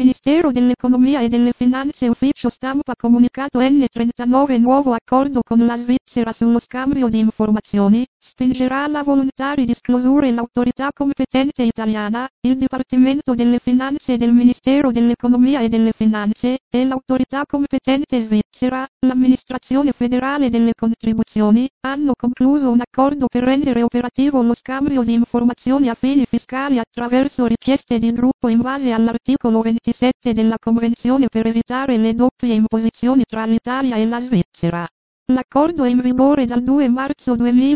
Ministero dell'Economia e delle Finanze Ufficio Stampa Comunicato N39 Nuovo accordo con la Svizzera sullo scambio di informazioni, spingerà alla volontà di disclosure l'autorità competente italiana, il Dipartimento delle Finanze del Ministero dell'Economia e delle Finanze, e l'autorità competente svizzera, l'amministrazione federale delle contribuzioni, hanno concluso un accordo per rendere operativo lo scambio di informazioni a fini fiscali attraverso richieste di gruppo in base all'articolo 27 della Convenzione per evitare le doppie imposizioni tra l'Italia e la Svizzera. L'accordo è in vigore dal 2 marzo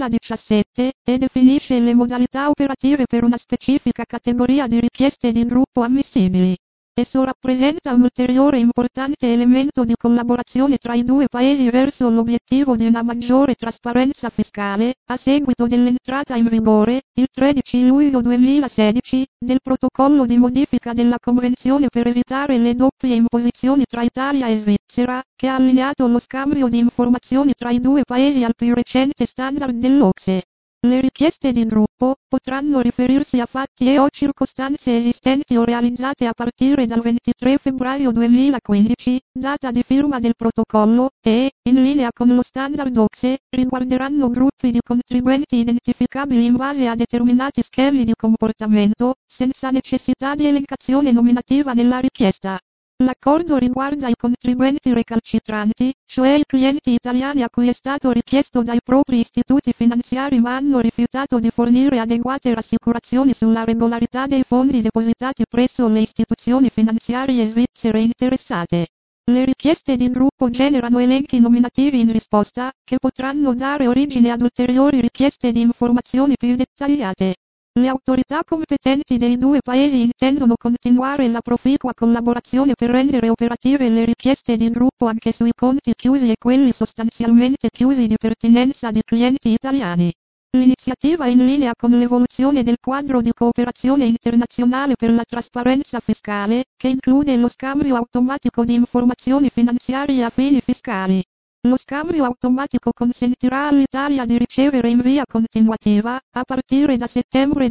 2017 e definisce le modalità operative per una specifica categoria di richieste di gruppo ammissibili. Esso rappresenta un ulteriore importante elemento di collaborazione tra i due paesi verso l'obiettivo di una maggiore trasparenza fiscale, a seguito dell'entrata in vigore, il 13 luglio 2016, del protocollo di modifica della Convenzione per evitare le doppie imposizioni tra Italia e Svizzera, che ha allineato lo scambio di informazioni tra i due paesi al più recente standard dell'OCSE. Le richieste di gruppo potranno riferirsi a fatti e/o circostanze esistenti o realizzate a partire dal 23 febbraio 2015, data di firma del protocollo, e, in linea con lo standard OCSE, riguarderanno gruppi di contribuenti identificabili in base a determinati schemi di comportamento, senza necessità di elencazione nominativa nella richiesta. L'accordo riguarda i contribuenti recalcitranti, cioè i clienti italiani a cui è stato richiesto dai propri istituti finanziari ma hanno rifiutato di fornire adeguate rassicurazioni sulla regolarità dei fondi depositati presso le istituzioni finanziarie svizzere interessate. Le richieste di gruppo generano elenchi nominativi in risposta, che potranno dare origine ad ulteriori richieste di informazioni più dettagliate. Le autorità competenti dei due paesi intendono continuare la proficua collaborazione per rendere operative le richieste di gruppo anche sui conti chiusi e quelli sostanzialmente chiusi di pertinenza di clienti italiani. L'iniziativa è in linea con l'evoluzione del quadro di cooperazione internazionale per la trasparenza fiscale, che include lo scambio automatico di informazioni finanziarie a fini fiscali. Lo scambio automatico consentirà all'Italia di ricevere in via continuativa, a partire da settembre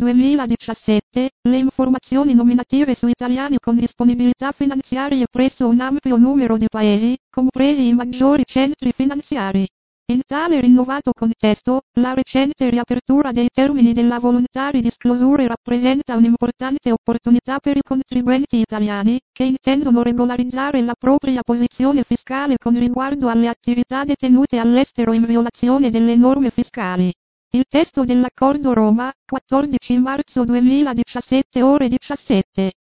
2017, le informazioni nominative su italiani con disponibilità finanziarie presso un ampio numero di paesi, compresi i maggiori centri finanziari. In tale rinnovato contesto, la recente riapertura dei termini della volontà di disclosure rappresenta un'importante opportunità per i contribuenti italiani, che intendono regolarizzare la propria posizione fiscale con riguardo alle attività detenute all'estero in violazione delle norme fiscali. Il testo dell'accordo Roma, 14 marzo 2017 ore 17.